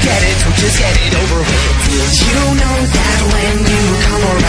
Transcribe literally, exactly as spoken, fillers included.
get it, so just get it over with. You know that when you come around